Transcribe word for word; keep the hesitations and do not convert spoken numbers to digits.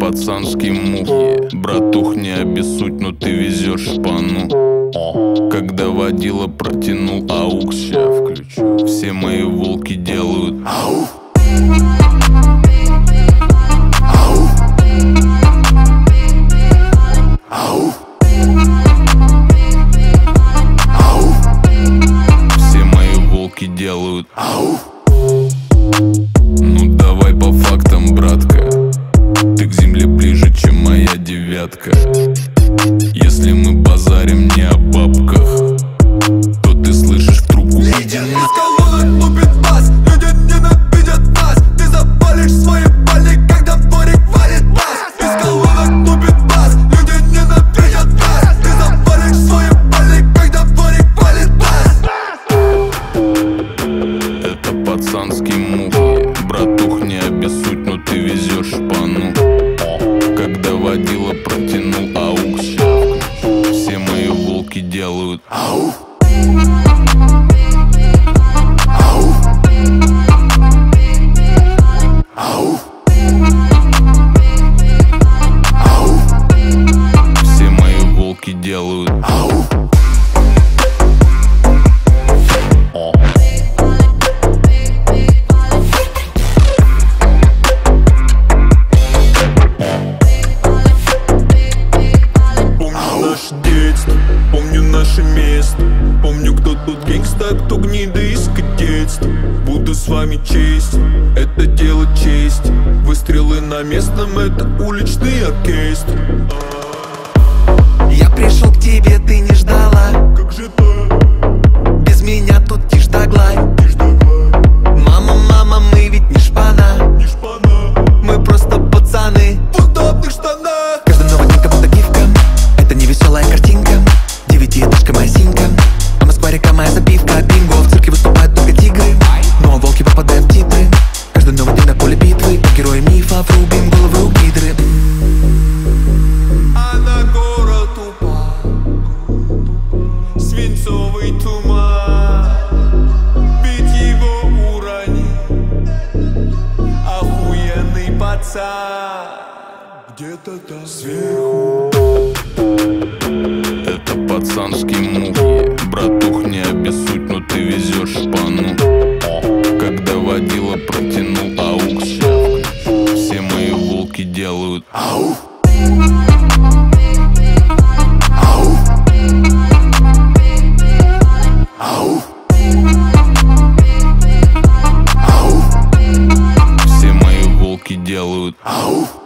пацанский мух. Братух, не обессудь, но ты везешь шпану. Когда водила протянул аукс, ща включу. Все мои волки делают ау. Ау. Ау. Ау. Все мои волки делают ау. Ну давай по фактам, братка. Ты к земле ближе, чем моя девятка. Если мы базарим не о бабках, то ты слышишь в трубку: иди на... Из колонок тупит бас, люди ненавидят нас. Ты запалишь свои пальни, когда в дворик валит бас. Из колонок тупит бас, люди ненавидят нас. Ты запалишь свои пальни, когда в дворик валит бас. Это пацанский мух. Братух, не обессудь, но ты везешь шпану. Когда водила протянул аукс, все мои волки делают ау. Ау. Ау. Ау. Все мои волки делают ау. Помню наше место, помню, кто тут гангста, кто гнида из кадетства. Буду с вами честь, это дело чести. Выстрелы на местном, это уличный оркестр. Я пришел к тебе, ты не ждала. Как же так? Без меня тут тишь да гладь. Мама, мама, мы ведь не шпана. Не шпана. Мы просто пацаны В удобных штанах. Каждый новый день как будто гифка. Это не веселая картинка. Девятиэтажка моя синька, а Москва река моя забивка. Бинго, в цирке выступают только тигры, но волки попадают в титры. Каждый новый день на поле битвы, герои мифов, рубим головы у гидры. А на город упал свинцовый туман. Бить его урони, охуенный пацан. Где-то там сверху. Это пацанский мух. Братух, не обессудь, но ты везешь шпану. Когда водила протянул аукс, все мои волки делают ау. Ау. Ау. Ау. Все мои волки делают ау.